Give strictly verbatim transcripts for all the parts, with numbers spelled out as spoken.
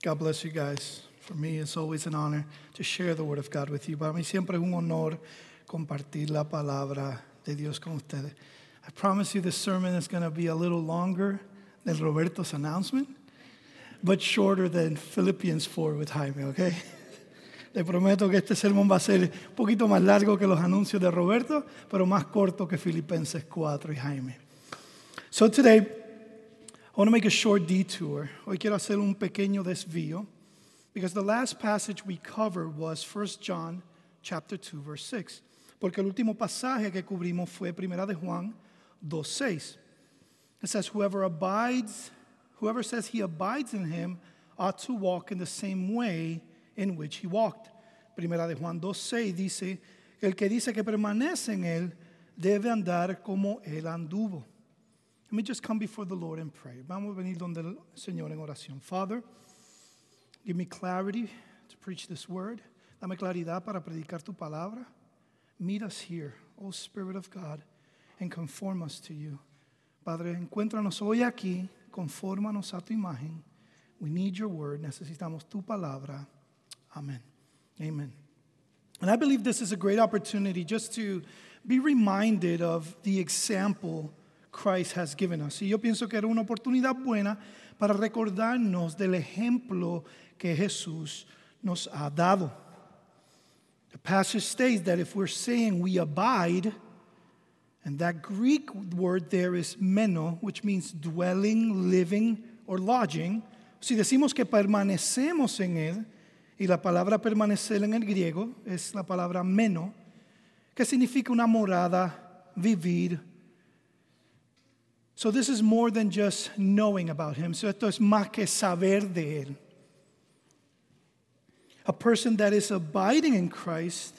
God bless you guys. For me, it's always an honor to share the Word of God with you. Para mí siempre es un honor compartir la palabra de Dios con ustedes. I promise you this sermon is going to be a little longer than Roberto's announcement, but shorter than Philippians four with Jaime, okay? Le prometo que este sermón va a ser un poquito más largo que los anuncios de Roberto, pero más corto que Filipenses cuatro y Jaime. So today, I want to make a short detour. Hoy quiero hacer un pequeño desvío, because the last passage we covered was First John chapter two, verse six. Porque el último pasaje que cubrimos fue Primera de Juan dos seis. It says, whoever abides, whoever says he abides in him ought to walk in the same way in which he walked. Primera de Juan dos seis dice, el que dice que permanece en él debe andar como él anduvo. Let me just come before the Lord and pray. Vamos a venir donde el Señor en oración. Father, give me clarity to preach this word. Dame claridad para predicar tu palabra. Meet us here, O Spirit of God, and conform us to you. Padre, encuéntranos hoy aquí, confórmanos a tu imagen. We need your word. Necesitamos tu palabra. Amen. Amen. And I believe this is a great opportunity just to be reminded of the example Christ has given us. Y yo pienso que era una oportunidad buena para recordarnos del ejemplo que Jesús nos ha dado. The passage states that if we're saying we abide, and that Greek word there is meno, which means dwelling, living, or lodging. Si decimos que permanecemos en él, y la palabra permanecer en el griego es la palabra meno, que significa una morada, vivir. So this is more than just knowing about him. So esto es más que saber de él. A person that is abiding in Christ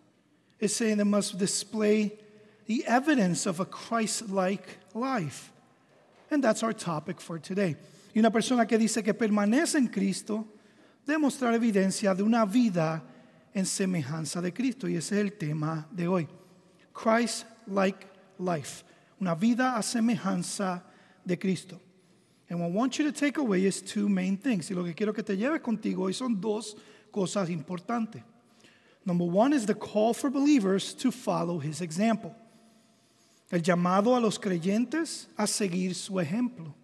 is saying they must display the evidence of a Christ-like life. And that's our topic for today. Y una persona que dice que permanece en Cristo debe mostrar evidencia de una vida en semejanza de Cristo. Y ese es el tema de hoy. Christ-like life. Una vida a semejanza de Cristo. And what I want you to take away is two main things. Y lo que quiero que te lleves contigo hoy son dos cosas importantes. Number one is the call for believers to follow his example. El llamado a los creyentes a seguir su ejemplo.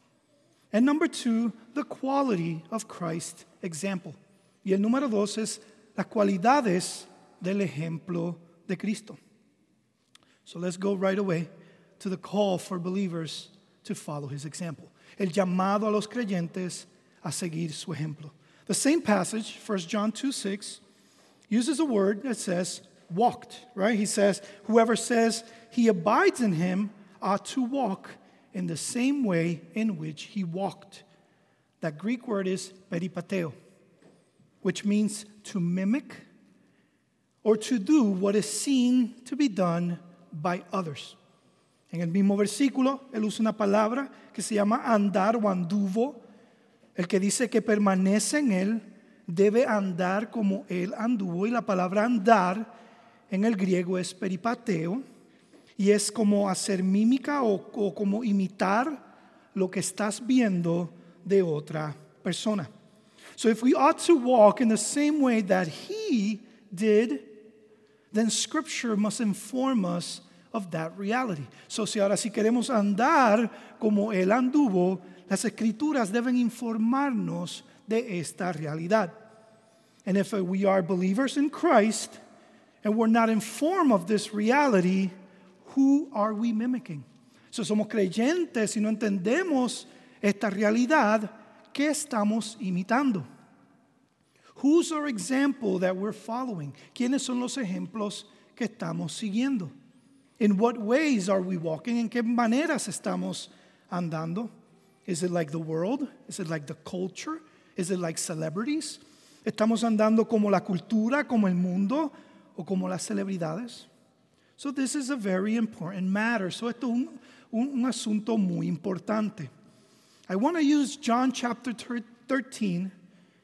And number two, the quality of Christ's example. Y el número dos es las cualidades del ejemplo de Cristo. So let's go right away to the call for believers to follow his example. El llamado a los creyentes a seguir su ejemplo. The same passage, First John two six, uses a word that says walked, right? He says, whoever says he abides in him ought to walk in the same way in which he walked. That Greek word is peripateo, which means to mimic or to do what is seen to be done by others. En el mismo versículo, él usa una palabra que se llama andar o anduvo. El que dice que permanece en él debe andar como él anduvo. Y la palabra andar en el griego es peripateo. Y es como hacer mímica o, o como imitar lo que estás viendo de otra persona. So if we ought to walk in the same way that he did, then Scripture must inform us of that reality. So si ahora si queremos andar como él anduvo, las Escrituras deben informarnos de esta realidad. And if we are believers in Christ and we're not informed of this reality, who are we mimicking? So somos creyentes y no entendemos esta realidad, ¿qué estamos imitando? Who's our example that we're following? ¿Quiénes son los ejemplos que estamos siguiendo? In what ways are we walking? ¿En qué maneras estamos andando? Is it like the world? Is it like the culture? Is it like celebrities? ¿Estamos andando como la cultura, como el mundo, o como las celebridades? So this is a very important matter. So esto es un, un, un asunto muy importante. I want to use John chapter thirteen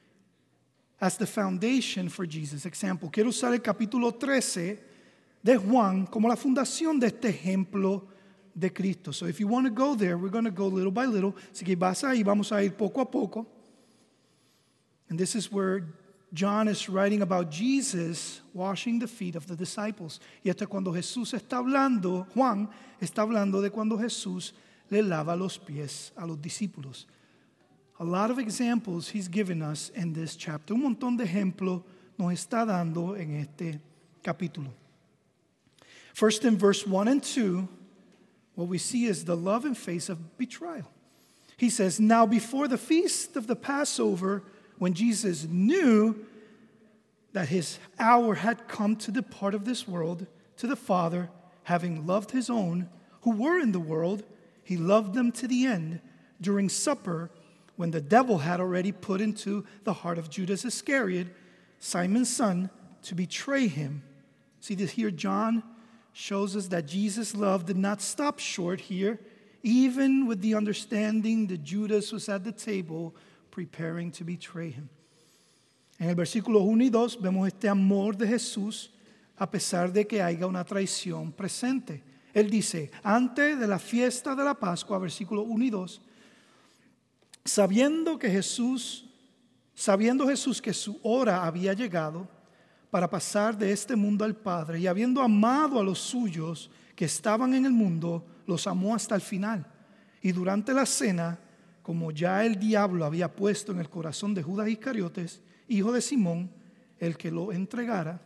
as the foundation for Jesus' example. Quiero usar el capítulo trece de Juan como la fundación de este ejemplo de Cristo. So if you want to go there, we're going to go little by little. Así que vas ahí, vamos a ir poco a poco. And this is where John is writing about Jesus washing the feet of the disciples. Y esto es cuando Jesús está hablando, Juan está hablando de cuando Jesús le lava los pies a los discípulos. A lot of examples he's given us in this chapter. Un montón de ejemplos nos está dando en este capítulo. First, in verse one and two, what we see is the love and face of betrayal. He says, now before the feast of the Passover, when Jesus knew that his hour had come to depart of this world to the Father, having loved his own who were in the world, he loved them to the end. During supper, when the devil had already put into the heart of Judas Iscariot, Simon's son, to betray him. See this here, John shows us that Jesus' love did not stop short here, even with the understanding that Judas was at the table preparing to betray him. En el versículo uno y dos vemos este amor de Jesús a pesar de que haya una traición presente. Él dice, antes de la fiesta de la Pascua, versículo uno y dos, sabiendo que Jesús, sabiendo Jesús que su hora había llegado para pasar de este mundo al Padre y habiendo amado a los suyos que estaban en el mundo, los amó hasta el final. Y durante la cena, como ya el diablo había puesto en el corazón de Judas Iscariotes, hijo de Simón, el que lo entregara.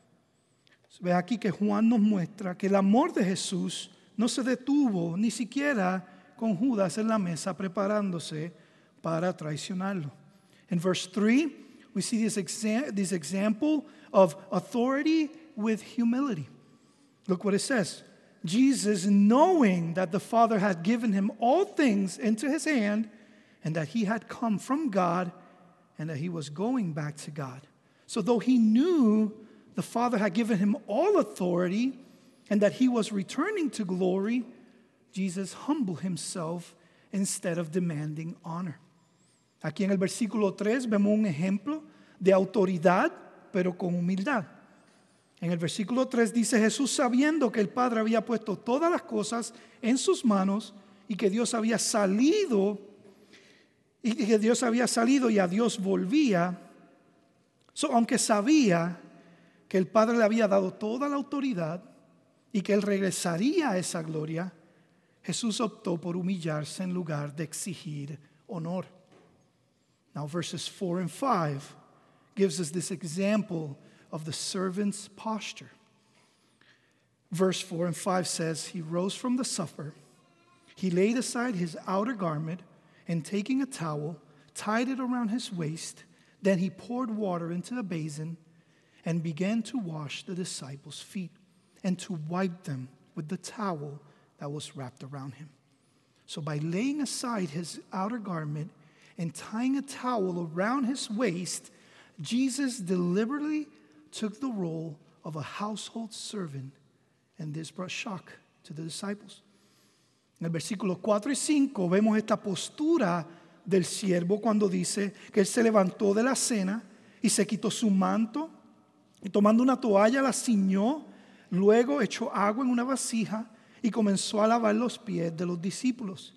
Ve aquí que Juan nos muestra que el amor de Jesús no se detuvo ni siquiera con Judas en la mesa preparándose para traicionarlo. In verse three, we see this, exa- this example of authority with humility. Look what it says. Jesus, knowing that the Father had given him all things into his hand, and that he had come from God, and that he was going back to God. So though he knew the Father had given him all authority, and that he was returning to glory, Jesus humbled himself instead of demanding honor. Aquí en el versículo tres vemos un ejemplo de autoridad, pero con humildad. En el versículo tres dice, Jesús sabiendo que el Padre había puesto todas las cosas en sus manos y que Dios había salido y que Dios había salido y a Dios volvía, so, aunque sabía que el Padre le había dado toda la autoridad y que Él regresaría a esa gloria, Jesús optó por humillarse en lugar de exigir honor. Now verses four and five gives us this example of the servant's posture. Verse four and five says, he rose from the supper, he laid aside his outer garment, and taking a towel, tied it around his waist. Then he poured water into a basin and began to wash the disciples' feet and to wipe them with the towel that was wrapped around him. So by laying aside his outer garment and tying a towel around his waist, Jesus deliberately took the role of a household servant, and this brought shock to the disciples. En el versículo cuatro y cinco vemos esta postura del siervo cuando dice que él se levantó de la cena y se quitó su manto y tomando una toalla la ciñó, luego echó agua en una vasija y comenzó a lavar los pies de los discípulos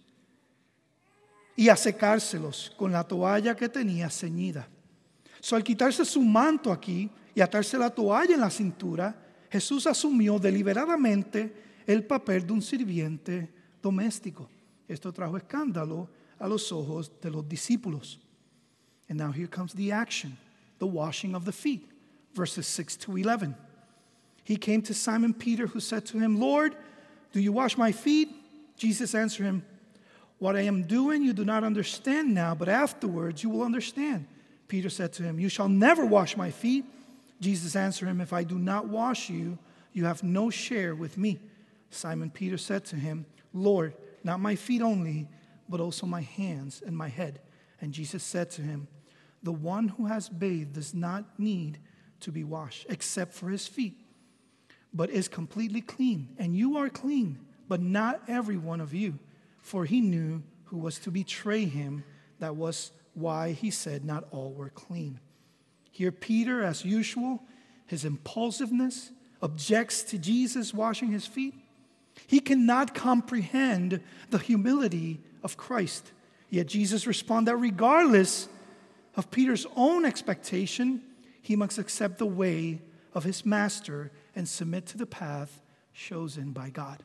y a secárselos con la toalla que tenía ceñida. So, al quitarse su manto aquí y atarse la toalla en la cintura, Jesús asumió deliberadamente el papel de un sirviente doméstico. Esto trajo escándalo a los ojos de los discípulos. And now here comes the action, the washing of the feet. Verses six to eleven. He came to Simon Peter, who said to him, Lord, do you wash my feet? Jesus answered him, what I am doing you do not understand now, but afterwards you will understand. Peter said to him, you shall never wash my feet. Jesus answered him, if I do not wash you, you have no share with me. Simon Peter said to him, Lord, not my feet only, but also my hands and my head. And Jesus said to him, the one who has bathed does not need to be washed, except for his feet, but is completely clean. And you are clean, but not every one of you. For he knew who was to betray him. That was why he said not all were clean. Here Peter, as usual, his impulsiveness, objects to Jesus washing his feet. He cannot comprehend the humility of Christ. Yet Jesus responded that regardless of Peter's own expectation, he must accept the way of his master and submit to the path chosen by God.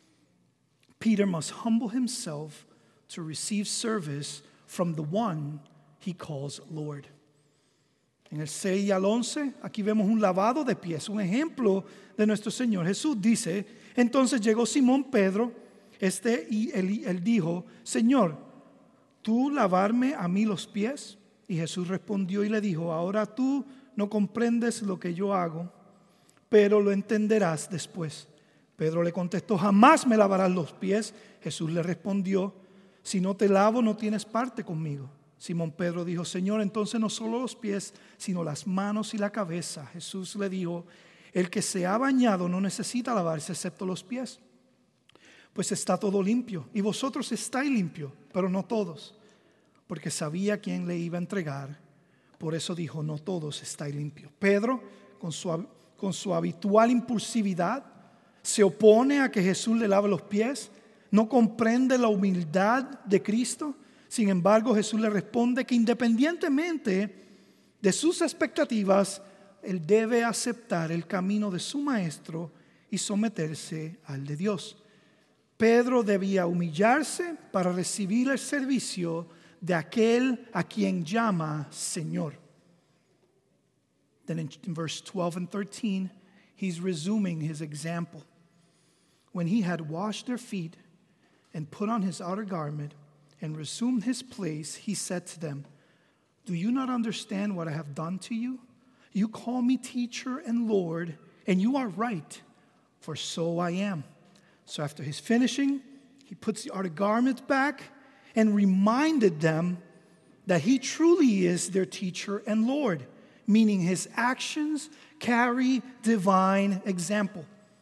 Peter must humble himself to receive service from the one he calls Lord. En el seis y al once, aquí vemos un lavado de pies, un ejemplo de nuestro Señor Jesús. Dice, entonces llegó Simón Pedro, este, y él, él dijo, Señor, ¿tú lavarme a mí los pies? Y Jesús respondió y le dijo, ahora tú no comprendes lo que yo hago, pero lo entenderás después. Pedro le contestó, jamás me lavarás los pies. Jesús le respondió, si no te lavo no tienes parte conmigo. Simón Pedro dijo, Señor, entonces no solo los pies, sino las manos y la cabeza. Jesús le dijo, el que se ha bañado no necesita lavarse excepto los pies, pues está todo limpio. Y vosotros estáis limpios, pero no todos, porque sabía quién le iba a entregar. Por eso dijo, no todos estáis limpios. Pedro, con su, con su habitual impulsividad, se opone a que Jesús le lave los pies. No comprende la humildad de Cristo. Sin embargo, Jesús le responde que independientemente de sus expectativas, él debe aceptar el camino de su maestro y someterse al de Dios. Pedro debía humillarse para recibir el servicio de aquel a quien llama Señor. Then in, in verse twelve and thirteen, he's resuming his example. When he had washed their feet and put on his outer garment and resumed his place, he said to them, do you not understand what I have done to you? You call me teacher and Lord, and you are right, for so I am. So after his finishing, he puts the outer garment back and reminded them that he truly is their teacher and Lord, meaning his actions carry divine example.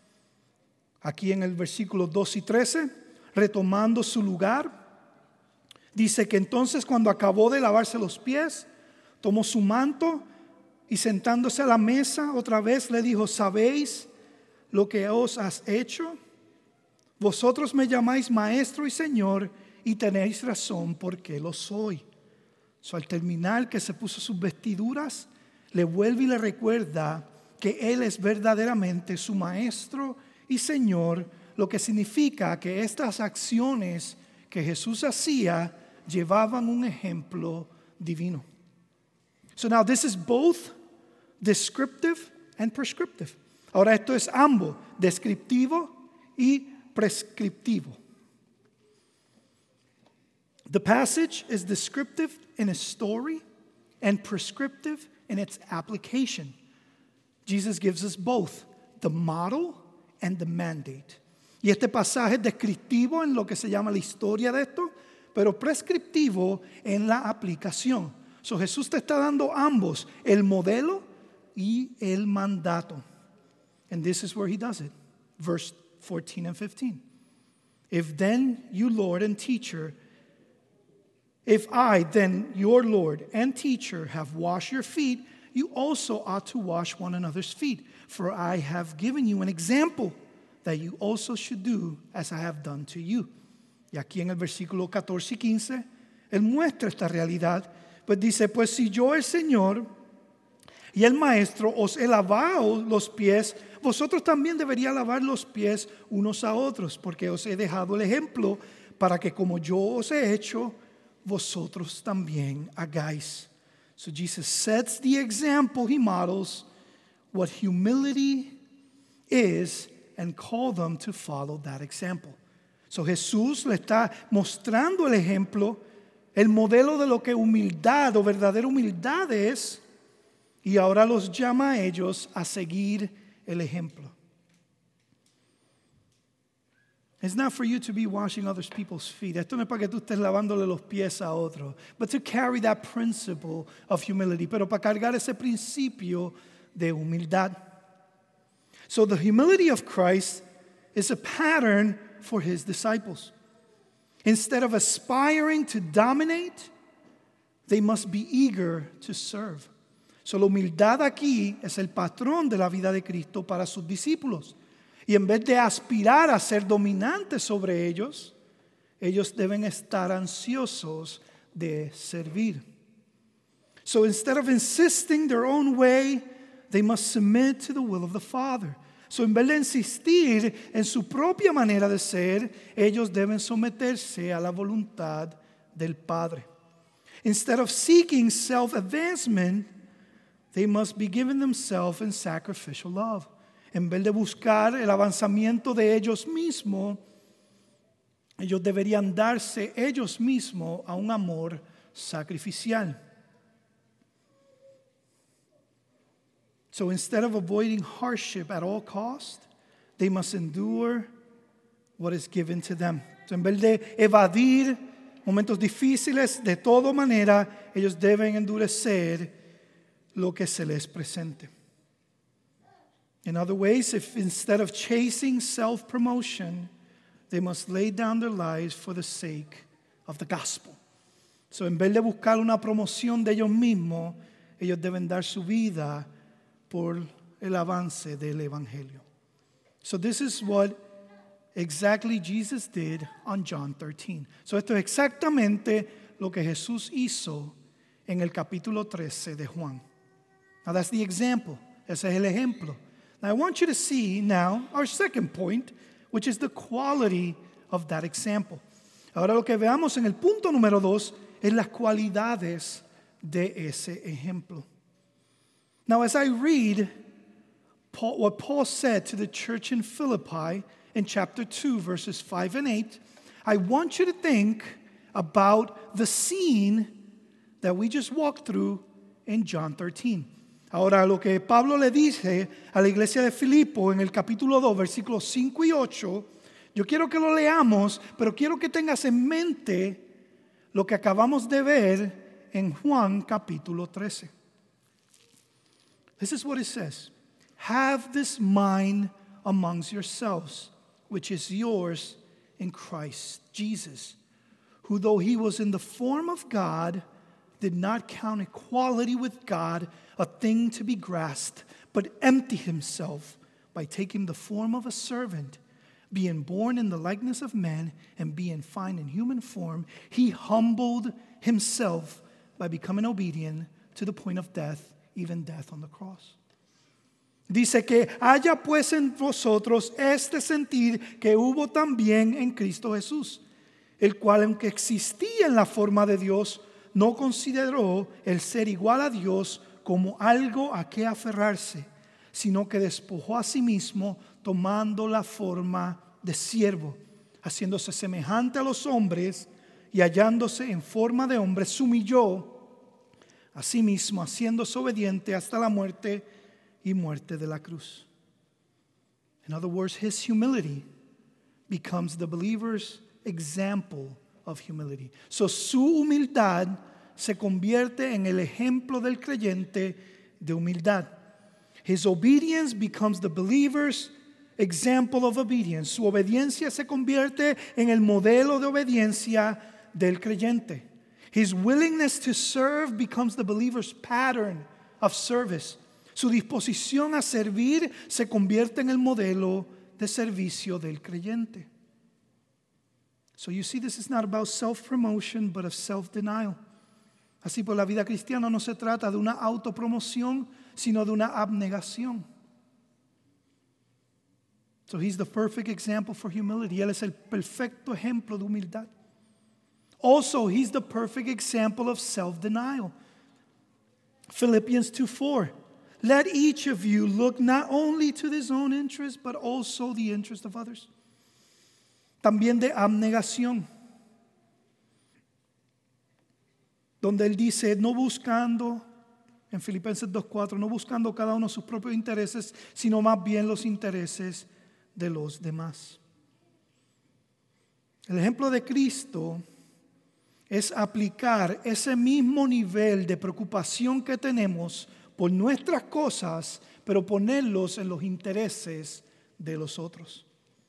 Aquí en el versículo dos y trece, retomando su lugar, dice que entonces cuando acabó de lavarse los pies, tomó su manto y sentándose a la mesa otra vez le dijo, ¿sabéis lo que os has hecho? Vosotros me llamáis maestro y señor y tenéis razón porque lo soy. So, al terminar que se puso sus vestiduras, le vuelve y le recuerda que él es verdaderamente su maestro y señor, lo que significa que estas acciones que Jesús hacía llevaban un ejemplo divino. So now this is both descriptive and prescriptive. Ahora esto es ambos, descriptivo y prescriptivo. The passage is descriptive in its story and prescriptive in its application. Jesus gives us both the model and the mandate. Y este pasaje es descriptivo en lo que se llama la historia de esto, pero prescriptivo en la aplicación. So Jesús te está dando ambos, el modelo y el mandato. And this is where he does it. Verse fourteen and fifteen. If then you Lord and teacher, if I then your Lord and teacher have washed your feet, you also ought to wash one another's feet. For I have given you an example that you also should do as I have done to you. Y aquí en el versículo catorce y quince, él muestra esta realidad. Pues dice, pues si yo el Señor y el Maestro os he lavado los pies, vosotros también deberíais lavar los pies unos a otros, porque os he dejado el ejemplo para que como yo os he hecho, vosotros también hagáis. So Jesus sets the example, he models what humility is and call them to follow that example. So Jesús le está mostrando el ejemplo, el modelo de lo que humildad o verdadera humildad es, y ahora los llama a ellos a seguir el ejemplo. It's not for you to be washing other people's feet. Esto no es para que tú estés lavándole los pies a otros, but to carry that principle of humility, pero para cargar ese principio de humildad. So the humility of Christ is a pattern for his disciples. Instead of aspiring to dominate, they must be eager to serve. So la humildad aquí es el patrón de la vida de Cristo para sus discípulos. Y en vez de aspirar a ser dominantes sobre ellos, ellos deben estar ansiosos de servir. So instead of insisting their own way, they must submit to the will of the Father. So en vez de insistir en su propia manera de ser, ellos deben someterse a la voluntad del Padre. Instead of seeking self-advancement, they must be giving themselves in sacrificial love. En vez de buscar el avanzamiento de ellos mismos, ellos deberían darse ellos mismos a un amor sacrificial. So instead of avoiding hardship at all costs, they must endure what is given to them. So en vez de evadir momentos difíciles, de toda manera, ellos deben endurecer lo que se les presente. In other ways, if instead of chasing self-promotion, they must lay down their lives for the sake of the gospel. So en vez de buscar una promoción de ellos mismos, ellos deben dar su vida por el avance del evangelio. So this is what exactly Jesus did on John thirteen. So esto es exactamente lo que Jesús hizo en el capítulo trece de Juan. Now that's the example. Ese es el ejemplo. Now I want you to see now our second point, which is the quality of that example. Ahora lo que veamos en el punto número dos es las cualidades de ese ejemplo. Now, as I read Paul, what Paul said to the church in Philippi in chapter two, verses five and eight, I want you to think about the scene that we just walked through in John thirteen. Ahora, lo que Pablo le dice a la iglesia de Filipo en el capítulo dos, versículos cinco y ocho, yo quiero que lo leamos, pero quiero que tengas en mente lo que acabamos de ver en Juan capítulo trece. This is what it says. Have this mind amongst yourselves, which is yours in Christ Jesus, who though he was in the form of God, did not count equality with God a thing to be grasped, but emptied himself by taking the form of a servant. Being born in the likeness of man and being found in human form, he humbled himself by becoming obedient to the point of death, even death on the cross. Dice que haya pues en vosotros este sentir que hubo también en Cristo Jesús, el cual aunque existía en la forma de Dios, no consideró el ser igual a Dios como algo a que aferrarse, sino que despojó a sí mismo tomando la forma de siervo, haciéndose semejante a los hombres y hallándose en forma de hombre, se humilló a sí mismo, haciéndose obediente hasta la muerte y muerte de la cruz. In other words, his humility becomes the believer's example of humility. So su humildad se convierte en el ejemplo del creyente de humildad. His obedience becomes the believer's example of obedience. Su obediencia se convierte en el modelo de obediencia del creyente. His willingness to serve becomes the believer's pattern of service. Su disposición a servir se convierte en el modelo de servicio del creyente. So you see, this is not about self-promotion, but of self-denial. Así pues, la vida cristiana no se trata de una autopromoción, sino de una abnegación. So he's the perfect example for humility. Él es el perfecto ejemplo de humildad. Also, he's the perfect example of self-denial. Philippians two four. Let each of you look not only to his own interest, but also the interest of others. También de abnegación, donde él dice, no buscando, en Filipenses dos cuatro, no buscando cada uno sus propios intereses, sino más bien los intereses de los demás. El ejemplo de Cristo es aplicar ese mismo nivel de preocupación que tenemos por nuestras cosas, pero ponerlos en los intereses de los otros.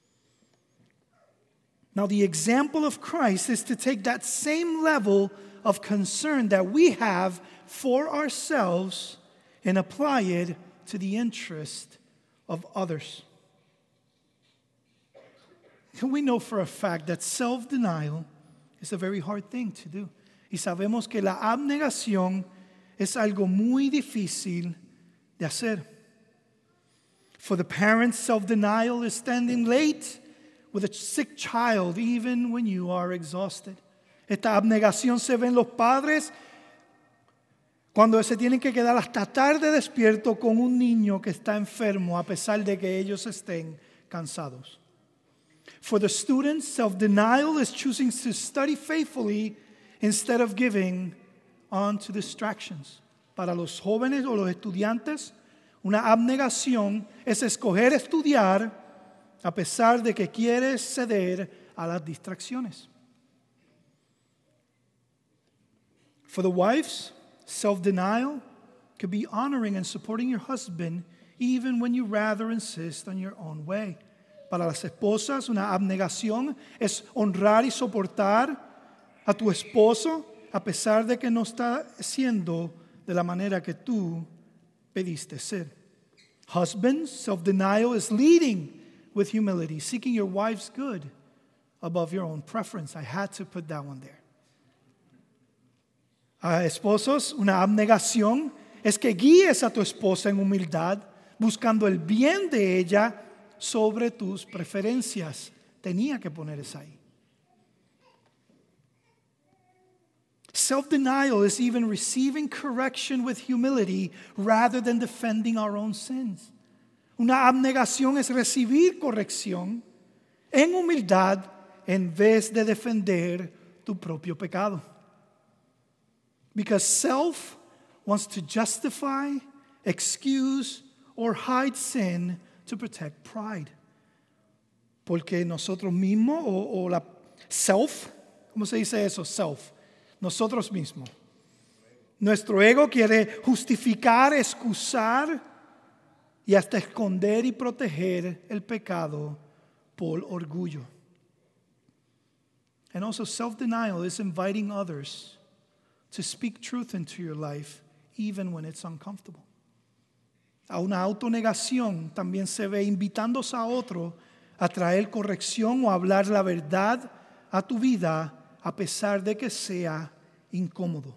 Now, the example of Christ is to take that same level of concern that we have for ourselves and apply it to the interest of others. And we know for a fact that self-denial is a very hard thing to do. Y sabemos que la abnegación es algo muy difícil de hacer. For the parents, self-denial is standing late with a sick child even when you are exhausted. Esta abnegación se ve en los padres cuando se tienen que quedar hasta tarde despierto con un niño que está enfermo a pesar de que ellos estén cansados. For the students, self-denial is choosing to study faithfully instead of giving on to distractions. Para los jóvenes o los estudiantes, una abnegación es escoger estudiar a pesar de que quieres ceder a las distracciones. For the wives, self-denial could be honoring and supporting your husband even when you rather insist on your own way. Para las esposas, una abnegación es honrar y soportar a tu esposo a pesar de que no está siendo de la manera que tú pediste ser. Husbands, self-denial is leading with humility, seeking your wife's good above your own preference. I had to put that one there. A esposos, una abnegación es que guíes a tu esposa en humildad, buscando el bien de ella sobre tus preferencias. Tenía que poner esa ahí. Self-denial is even receiving correction with humility rather than defending our own sins. Una abnegación es recibir corrección en humildad en vez de defender tu propio pecado. Because self wants to justify, excuse, or hide sin to protect pride. Porque nosotros mismos, o, o la self, ¿cómo se dice eso? Self. Nosotros mismos. Nuestro ego quiere justificar, excusar y hasta esconder y proteger el pecado por orgullo. And also self-denial is inviting others to speak truth into your life even when it's uncomfortable. A una autonegación también se ve invitándose a otro a traer corrección o hablar la verdad a tu vida a pesar de que sea incómodo.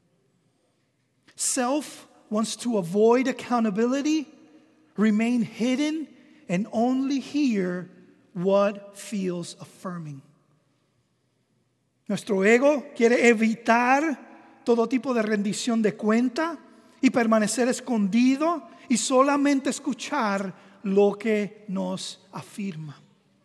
Self wants to avoid accountability, remain hidden, and only hear what feels affirming. Nuestro ego quiere evitar todo tipo de rendición de cuenta y permanecer escondido y solamente escuchar lo que nos afirma.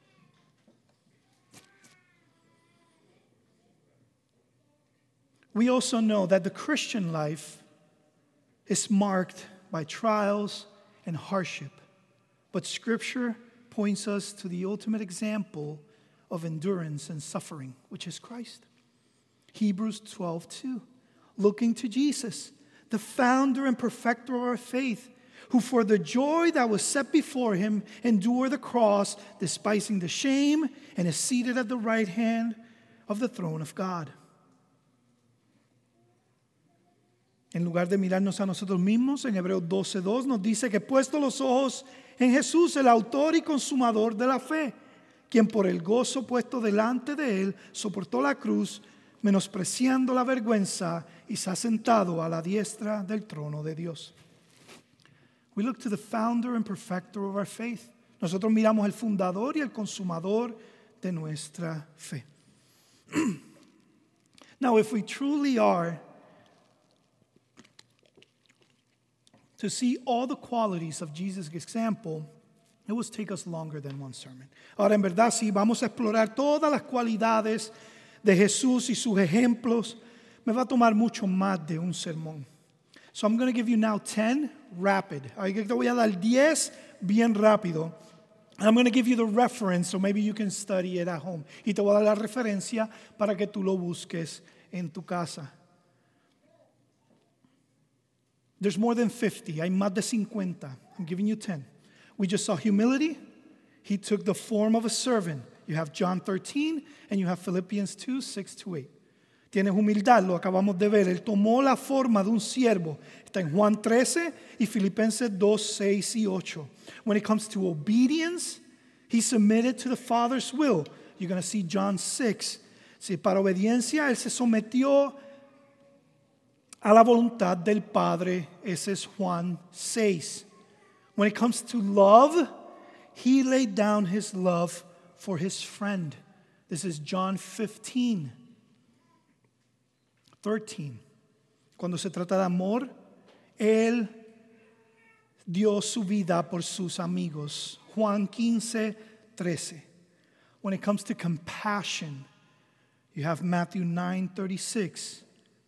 We also know that the Christian life is marked by trials and hardship, but Scripture points us to the ultimate example of endurance and suffering, which is Christ. Hebrews twelve two, looking to Jesus, the founder and perfecter of our faith, who for the joy that was set before him endured the cross, despising the shame, and is seated at the right hand of the throne of God. En lugar de mirarnos a nosotros mismos, en Hebreos doce dos nos dice que puesto los ojos en Jesús, el autor y consumador de la fe, quien por el gozo puesto delante de él soportó la cruz, menospreciando la vergüenza, y se ha sentado a la diestra del trono de Dios. We look to the founder and perfecter of our faith. Nosotros miramos al fundador y el consumador de nuestra fe. Now, if we truly are to see all the qualities of Jesus' example, it will take us longer than one sermon. Ahora, en verdad, si vamos a explorar todas las cualidades de Jesús y sus ejemplos, me va a tomar mucho más de un sermón. So I'm going to give you now ten rapid. Ahí te voy a dar diez bien rápido. I'm going to give you the reference, so maybe you can study it at home. Y te voy a dar la referencia para que tú lo busques en tu casa. There's more than fifty. Hay más de cincuenta. I'm giving you ten. We just saw humility. He took the form of a servant. You have John thirteen and you have Philippians two, six to eight. Tienes humildad, lo acabamos de ver. Él tomó la forma de un siervo. Está en Juan trece y Filipenses dos, seis y ocho. When it comes to obedience, he submitted to the Father's will. You're going to see John six. Sí, para obediencia, él se sometió a la voluntad del Padre. Ese es Juan seis. When it comes to love, he laid down his love for his friend. This is John fifteen, thirteen. Cuando se trata de amor, él dio su vida por sus amigos. Juan quince, trece. When it comes to compassion, you have Matthew nine, thirty-six.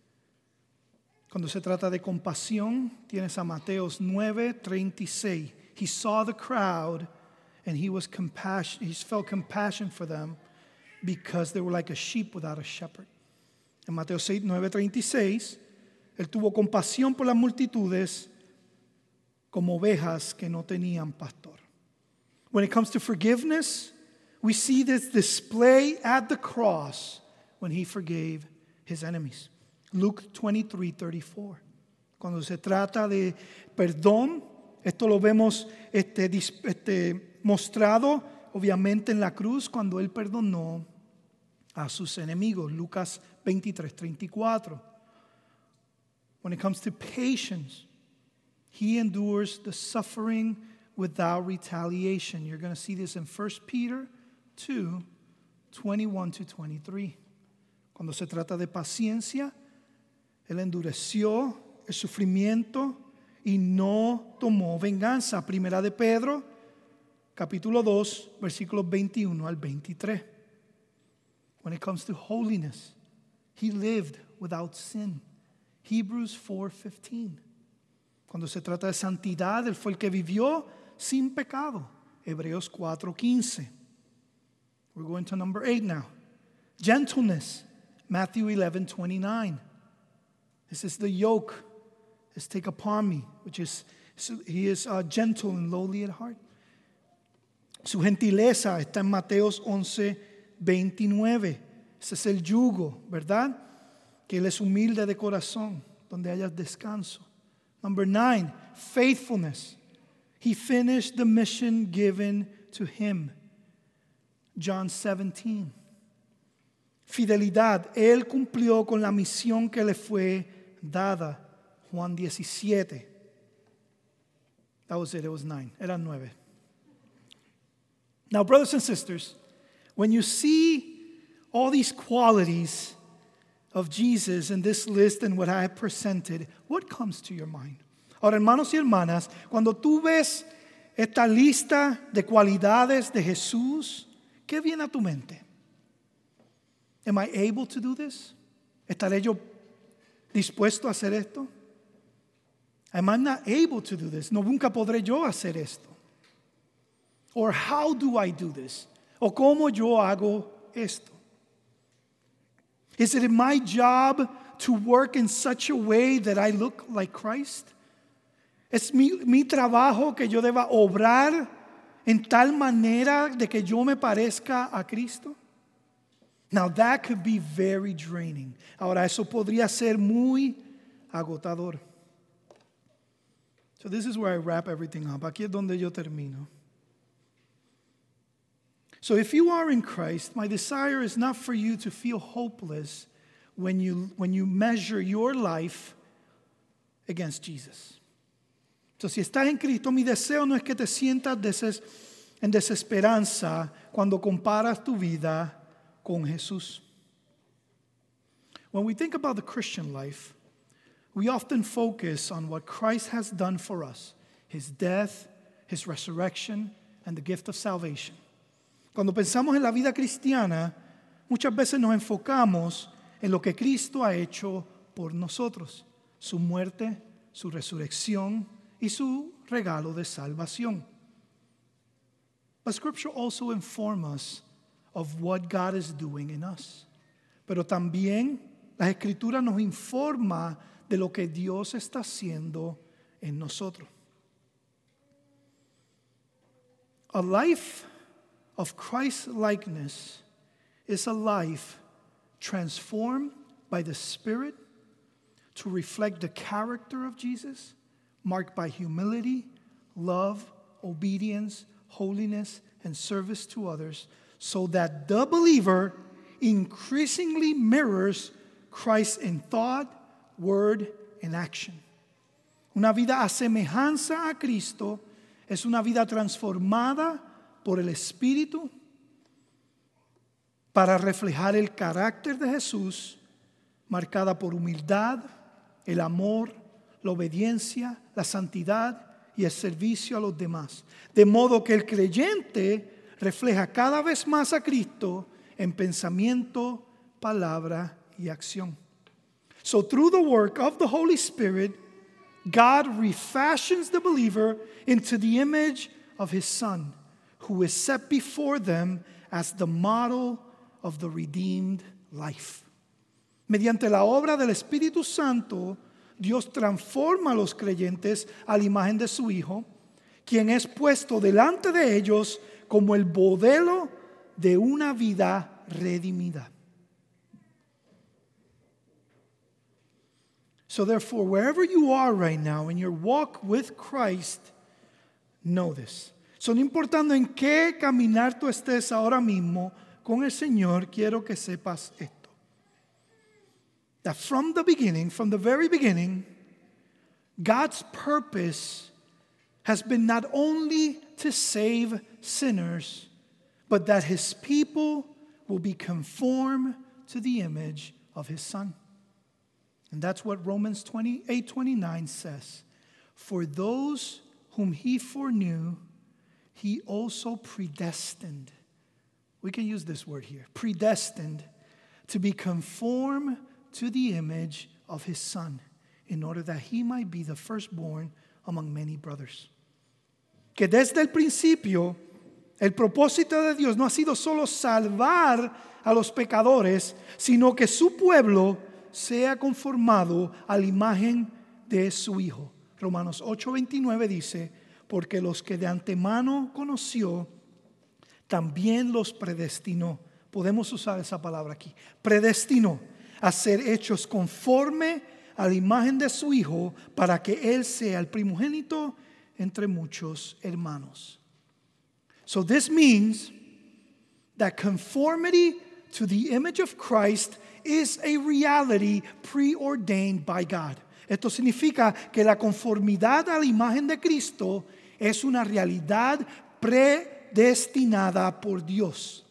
Cuando se trata de compasión, tienes a Mateos nueve, treinta y seis. He saw the crowd and he was compassion, he felt compassion for them because they were like a sheep without a shepherd. En Mateo nueve, treinta y seis, él tuvo compasión por las multitudes como ovejas que no tenían pastor. When it comes to forgiveness, we see this display at the cross when he forgave his enemies. Luke twenty-three, thirty-four. Cuando se trata de perdón, esto lo vemos este, este, mostrado obviamente en la cruz cuando él perdonó a sus enemigos. Lucas veintitrés, treinta y cuatro. When it comes to patience, he endures the suffering without retaliation. You're going to see this in First Peter two, twenty-one to twenty-three. Cuando se trata de paciencia, él endureció el sufrimiento y no tomó venganza. Primera de Pedro, capítulo dos, versículos veintiuno al veintitrés. When it comes to holiness, he lived without sin. Hebrews four, fifteen. Cuando se trata de santidad, él fue el que vivió sin pecado. Hebreos cuatro, quince. We're going to number eight now. Gentleness, Matthew eleven, twenty-nine. This is the yoke is take upon me, which is, he is uh, gentle and lowly at heart. Su gentileza está en Mateos once, veintinueve. Ese es el yugo, ¿verdad? Que él es humilde de corazón, donde haya descanso. Number nine, faithfulness. He finished the mission given to him. John seventeen. Fidelidad. Él cumplió con la misión que le fue dada. Juan diecisiete. That was it. It was nine. Eran nueve. Now, brothers and sisters, when you see all these qualities of Jesus in this list and what I have presented, what comes to your mind? Ahora, hermanos y hermanas, cuando tú ves esta lista de cualidades de Jesús, ¿qué viene a tu mente? Am I able to do this? ¿Estaré yo dispuesto a hacer esto? Am I not able to do this? No, nunca podré yo hacer esto. Or how do I do this? O cómo yo hago esto? Is it my job to work in such a way that I look like Christ? ¿Es mi, mi trabajo que yo deba obrar en tal manera de que yo me parezca a Cristo? Now that could be very draining. Ahora eso podría ser muy agotador. So this is where I wrap everything up. Aquí es donde yo termino. So if you are in Christ, my desire is not for you to feel hopeless when you, when you measure your life against Jesus. So si estás en Cristo, mi deseo no es que te sientas deses, en desesperanza cuando comparas tu vida con Jesús. When we think about the Christian life, we often focus on what Christ has done for us, his death, his resurrection, and the gift of salvation. Cuando pensamos en la vida cristiana, muchas veces nos enfocamos en lo que Cristo ha hecho por nosotros, su muerte, su resurrección y su regalo de salvación. But Scripture also informs us of what God is doing in us. Pero también la Escritura nos informa de lo que Dios está haciendo en nosotros. A life of Christ-likeness is a life transformed by the Spirit to reflect the character of Jesus, marked by humility, love, obedience, holiness, and service to others, so that the believer increasingly mirrors Christ in thought, word, in action. Una vida a semejanza a Cristo es una vida transformada por el Espíritu para reflejar el carácter de Jesús, marcada por humildad, el amor, la obediencia, la santidad y el servicio a los demás. De modo que el creyente refleja cada vez más a Cristo en pensamiento, palabra y acción. So through the work of the Holy Spirit, God refashions the believer into the image of His Son, who is set before them as the model of the redeemed life. Mediante la obra del Espíritu Santo, Dios transforma a los creyentes a la imagen de su Hijo, quien es puesto delante de ellos como el modelo de una vida redimida. So therefore, wherever you are right now in your walk with Christ, know this. So no importando en qué caminar tú estés ahora mismo con el Señor, quiero que sepas esto. That from the beginning, from the very beginning, God's purpose has been not only to save sinners, but that His people will be conformed to the image of His Son. And that's what Romans twenty-eight twenty-nine says. For those whom He foreknew, He also predestined. We can use this word here. Predestined to be conformed to the image of His Son, in order that He might be the firstborn among many brothers. Que desde el principio, el propósito de Dios no ha sido solo salvar a los pecadores, sino que su pueblo sea conformado a la imagen de su Hijo. Romanos ocho veintinueve dice, porque los que de antemano conoció, también los predestinó. Podemos usar esa palabra aquí. Predestinó a ser hechos conforme a la imagen de su Hijo, para que Él sea el primogénito entre muchos hermanos. So this means that conformity to the image of Christ is a reality preordained by God. Esto significa que la conformidad a la imagen de Cristo es una realidad predestinada por Dios.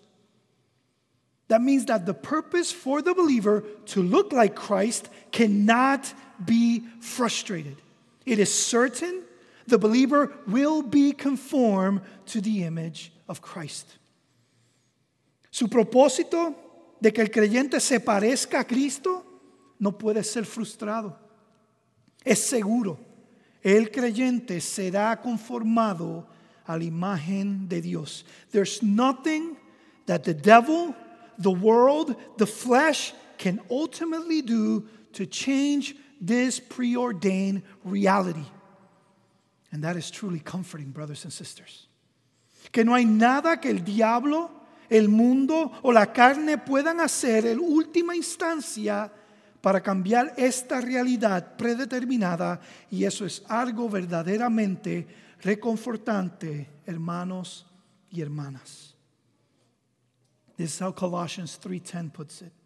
That means that the purpose for the believer to look like Christ cannot be frustrated. It is certain the believer will be conformed to the image of Christ. Su propósito de que el creyente se parezca a Cristo no puede ser frustrado. Es seguro. El creyente será conformado a la imagen de Dios. There's nothing that the devil, the world, the flesh can ultimately do to change this preordained reality. And that is truly comforting, brothers and sisters. Que no hay nada que el diablo, el mundo o la carne puedan hacer en última instancia para cambiar esta realidad predeterminada, y eso es algo verdaderamente reconfortante, hermanos y hermanas. This is how Colossians three ten puts it.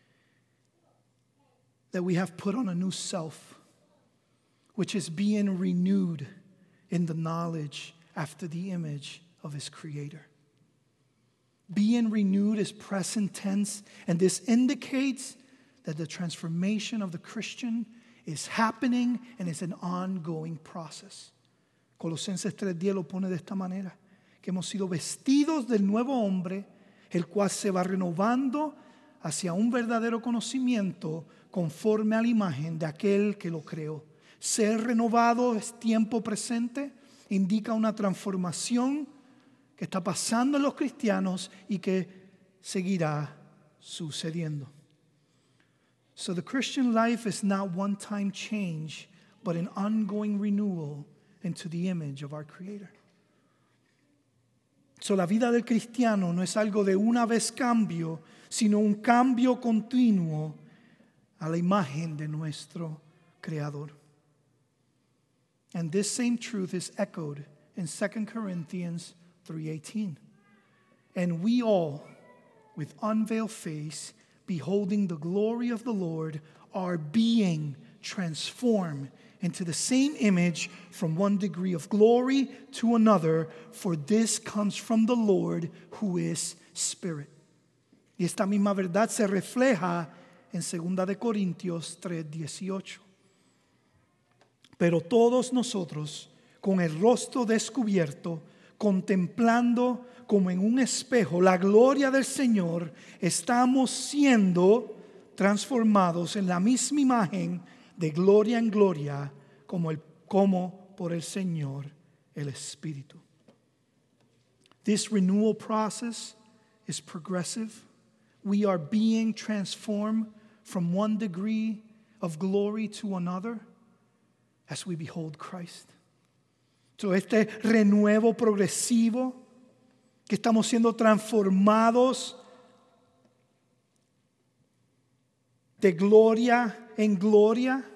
That we have put on a new self, which is being renewed in the knowledge after the image of His Creator. Being renewed is present tense, and this indicates that the transformation of the Christian is happening and is an ongoing process. Colosenses tres diez lo pone de esta manera, que hemos sido vestidos del nuevo hombre, el cual se va renovando hacia un verdadero conocimiento conforme a la imagen de aquel que lo creó. Ser renovado es tiempo presente, indica una transformación que está pasando en los cristianos y que seguirá sucediendo. So the Christian life is not one-time change, but an ongoing renewal into the image of our Creator. So la vida del cristiano no es algo de una vez cambio, sino un cambio continuo a la imagen de nuestro Creador. And this same truth is echoed in Second Corinthians three eighteen. And we all, with unveiled face, beholding the glory of the Lord, are being transformed into the same image from one degree of glory to another, for this comes from the Lord who is Spirit. Y esta misma verdad se refleja en segunda de Corintios tres dieciocho. Pero todos nosotros, con el rostro descubierto, contemplando como en un espejo la gloria del Señor, estamos siendo transformados en la misma imagen de gloria en gloria, como, el, como por el Señor el Espíritu. This renewal process is progressive. We are being transformed from one degree of glory to another as we behold Christ. So este renuevo progresivo, que estamos siendo transformados de gloria en gloria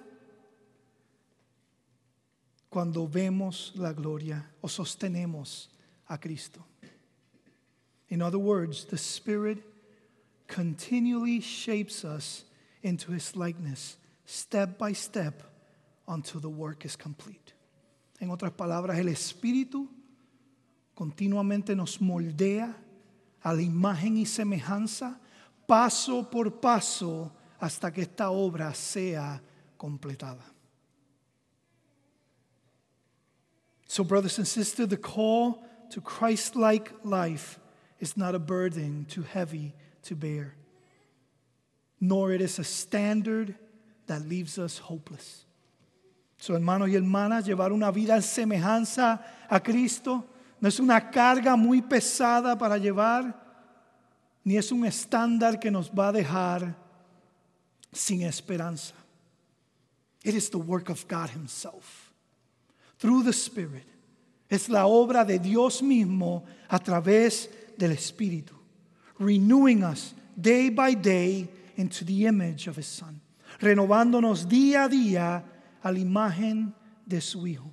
cuando vemos la gloria o sostenemos a Cristo. In other words, the Spirit continually shapes us into His likeness, step by step, until the work is complete. En otras palabras, el Espíritu continuamente nos moldea a la imagen y semejanza, paso por paso, hasta que esta obra sea completada. So, brothers and sisters, the call to Christ-like life is not a burden too heavy to bear, nor it is a standard that leaves us hopeless. So, hermanos y hermanas, llevar una vida en semejanza a Cristo no es una carga muy pesada para llevar, ni es un estándar que nos va a dejar sin esperanza. It is the work of God Himself, through the Spirit. Es la obra de Dios mismo a través del Espíritu, renewing us day by day into the image of His Son, renovándonos día a día a la imagen de su Hijo.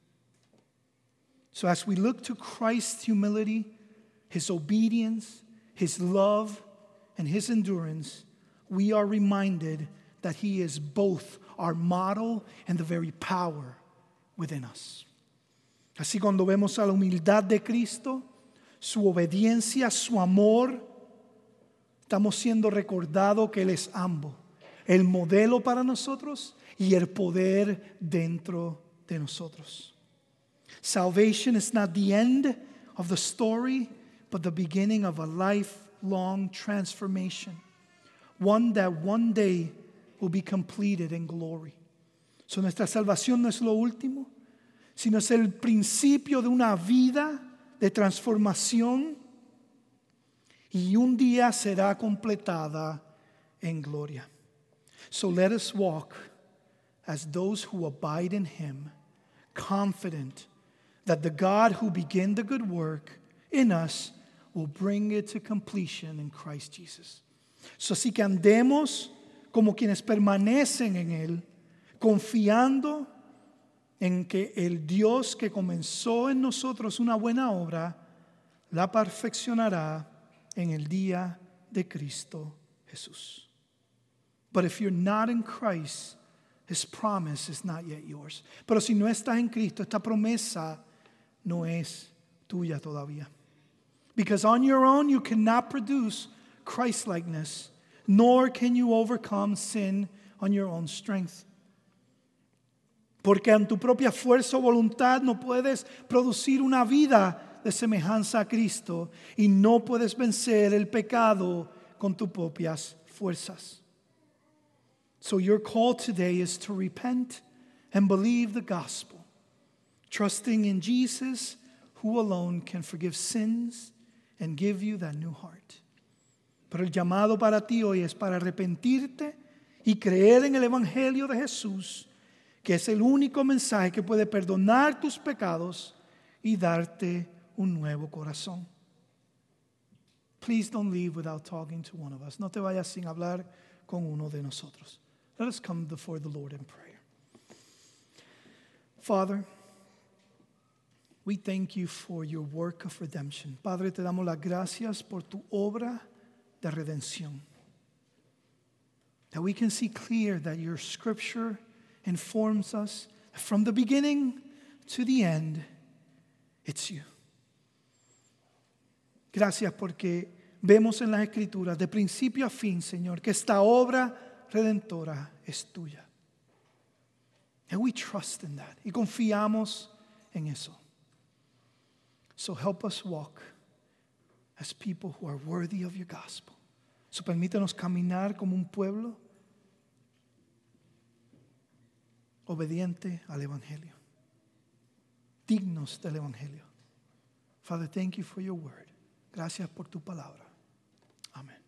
So as we look to Christ's humility, His obedience, His love, and His endurance, we are reminded that He is both our model and the very power within us. Así, cuando vemos a la humildad de Cristo, su obediencia, su amor, estamos siendo recordados que Él es ambos, el modelo para nosotros y el poder dentro de nosotros. Salvation is not the end of the story, but the beginning of a lifelong transformation, one that one day will be completed in glory. So, nuestra salvación no es lo último, sino es el principio de una vida de transformación, y un día será completada en gloria. So let us walk as those who abide in Him, confident that the God who began the good work in us will bring it to completion in Christ Jesus. So así que andemos como quienes permanecen en Él, confiando en que el Dios que comenzó en nosotros una buena obra, la perfeccionará en el día de Cristo Jesús. But if you're not in Christ, His promise is not yet yours. Pero si no estás en Cristo, esta promesa no es tuya todavía. Because on your own you cannot produce Christ-likeness, nor can you overcome sin on your own strength. Porque en tu propia fuerza o voluntad no puedes producir una vida de semejanza a Cristo, y no puedes vencer el pecado con tus propias fuerzas. So your call today is to repent and believe the gospel, trusting in Jesus, who alone can forgive sins and give you that new heart. Pero el llamado para ti hoy es para arrepentirte y creer en el Evangelio de Jesús, que es el único mensaje que puede perdonar tus pecados y darte un nuevo corazón. Please don't leave without talking to one of us. No te vayas sin hablar con uno de nosotros. Let us come before the Lord in prayer. Father, we thank you for your work of redemption. Padre, te damos las gracias por tu obra de redención. That we can see clear that your scripture informs us that from the beginning to the end, it's you. Gracias porque vemos en las Escrituras, de principio a fin, Señor, que esta obra redentora es tuya. And we trust in that. Y confiamos en eso. So help us walk as people who are worthy of your gospel. So permítanos caminar como un pueblo obediente al Evangelio, dignos del Evangelio. Father, thank you for your word. Gracias por tu palabra. Amén.